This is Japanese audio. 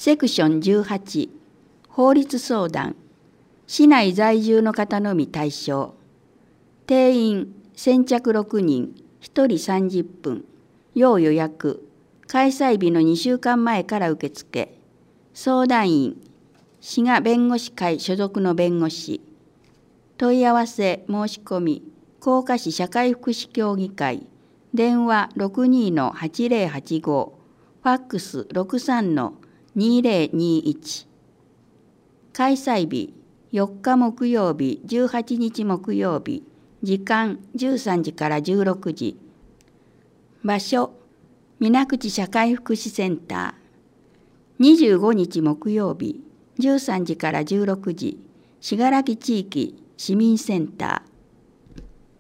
セクション18法律相談市内在住の方のみ対象定員先着6人1人30分要予約開催日の2週間前から受付相談員滋賀弁護士会所属の弁護士問い合わせ申し込み甲賀市社会福祉協議会電話 62-8085 ファックス 63-2021 開催日4日木曜日18日木曜日時間13時から16時場所水口社会福祉センター25日木曜日13時から16時信楽地域市民センター